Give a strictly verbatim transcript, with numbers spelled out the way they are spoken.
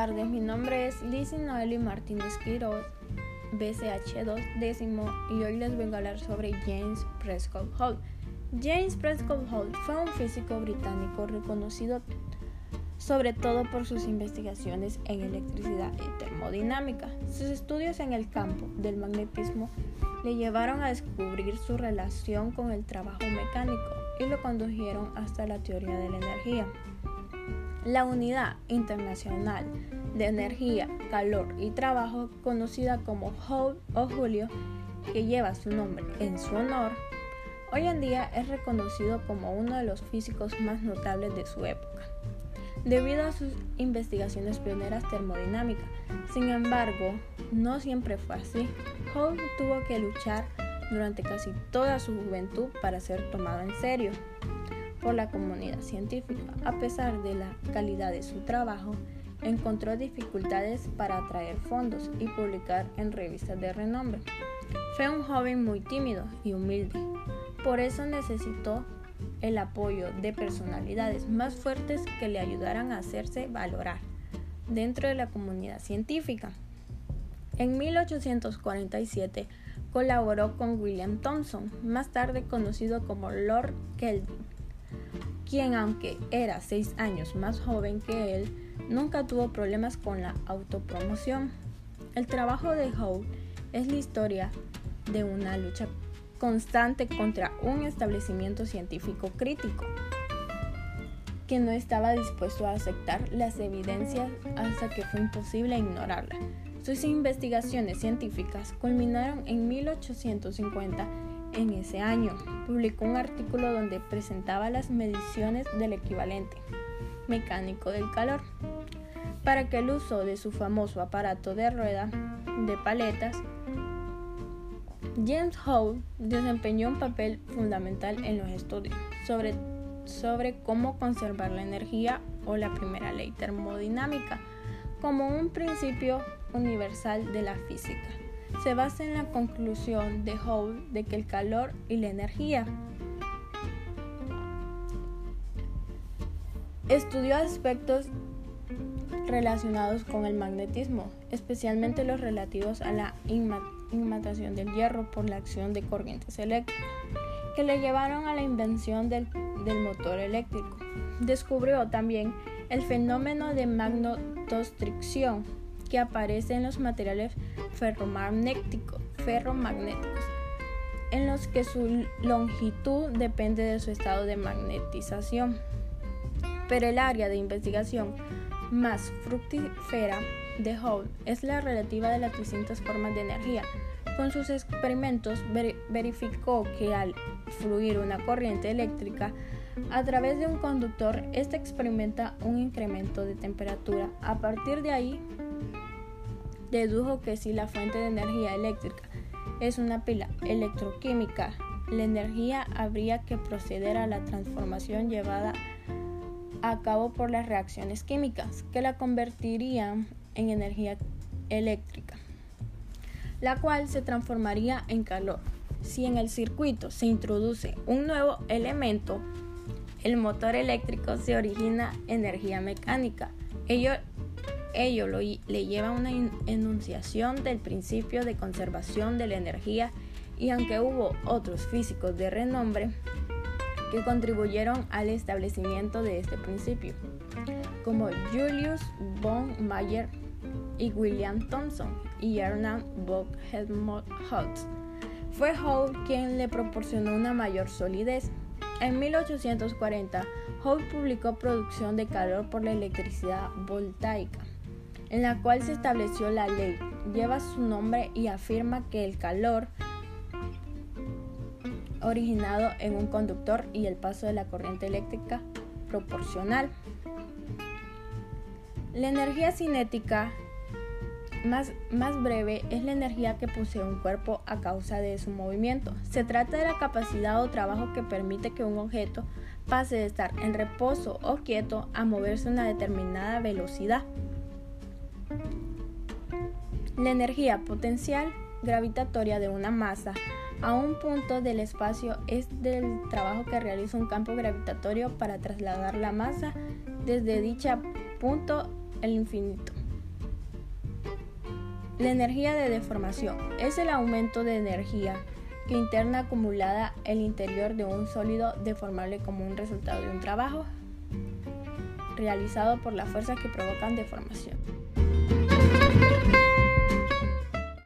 tardes, mi nombre es Lizzy Noeli Martínez Quiroz, B C H dos décimo, y hoy les vengo a hablar sobre James Prescott Hall. James Prescott Hall fue un físico británico reconocido sobre todo por sus investigaciones en electricidad y termodinámica. Sus estudios en el campo del magnetismo le llevaron a descubrir su relación con el trabajo mecánico y lo condujeron hasta la teoría de la energía. La Unidad Internacional de Energía, Calor y Trabajo, conocida como Joule o Julio, que lleva su nombre en su honor, hoy en día es reconocido como uno de los físicos más notables de su época, debido a sus investigaciones pioneras termodinámicas. Sin embargo, no siempre fue así. Joule tuvo que luchar durante casi toda su juventud para ser tomado en serio por la comunidad científica. A pesar de la calidad de su trabajo, encontró dificultades para atraer fondos y publicar en revistas de renombre. Fue un joven muy tímido y humilde, por eso necesitó el apoyo de personalidades más fuertes que le ayudaran a hacerse valorar dentro de la comunidad científica. En mil ochocientos cuarenta y siete colaboró con William Thomson, más tarde conocido como Lord Kelvin, quien, aunque era seis años más joven que él, nunca tuvo problemas con la autopromoción. El trabajo de Joule es la historia de una lucha constante contra un establecimiento científico crítico que no estaba dispuesto a aceptar las evidencias hasta que fue imposible ignorarlas. Sus investigaciones científicas culminaron en mil ochocientos cincuenta. En ese año, publicó un artículo donde presentaba las mediciones del equivalente mecánico del calor, para que el uso de su famoso aparato de rueda de paletas. James Joule desempeñó un papel fundamental en los estudios sobre, sobre cómo conservar la energía o la primera ley termodinámica como un principio universal de la física. Se basa en la conclusión de Joule de que el calor y la energía. Estudió aspectos relacionados con el magnetismo, especialmente los relativos a la imitación del hierro por la acción de corrientes eléctricas, que le llevaron a la invención del, del motor eléctrico. Descubrió también el fenómeno de magnetostricción que aparece en los materiales ferromagnéticos, ferromagnéticos, en los que su longitud depende de su estado de magnetización. Pero el área de investigación más fructífera de Joule es la relativa de las distintas formas de energía. Con sus experimentos ver- verificó que al fluir una corriente eléctrica a través de un conductor, ésta experimenta un incremento de temperatura. A partir de ahí, dedujo que si la fuente de energía eléctrica es una pila electroquímica, la energía habría que proceder a la transformación llevada a cabo por las reacciones químicas, que la convertirían en energía eléctrica, la cual se transformaría en calor. Si en el circuito se introduce un nuevo elemento, el motor eléctrico, se origina energía mecánica. Ello Ello lo, le lleva a una enunciación del principio de conservación de la energía, y aunque hubo otros físicos de renombre que contribuyeron al establecimiento de este principio, como Julius von Mayer y William Thomson y Ernst von Helmholtz, fue Joule quien le proporcionó una mayor solidez. En mil ochocientos cuarenta, Joule publicó Producción de calor por la electricidad voltaica, en la cual se estableció la ley. Lleva su nombre y afirma que el calor originado en un conductor y el paso de la corriente eléctrica proporcional. La energía cinética más, más breve es la energía que posee un cuerpo a causa de su movimiento. Se trata de la capacidad o trabajo que permite que un objeto pase de estar en reposo o quieto a moverse a una determinada velocidad. La energía potencial gravitatoria de una masa a un punto del espacio es del trabajo que realiza un campo gravitatorio para trasladar la masa desde dicho punto al infinito. La energía de deformación es el aumento de energía que interna acumulada en el interior de un sólido deformable como un resultado de un trabajo realizado por las fuerzas que provocan deformación.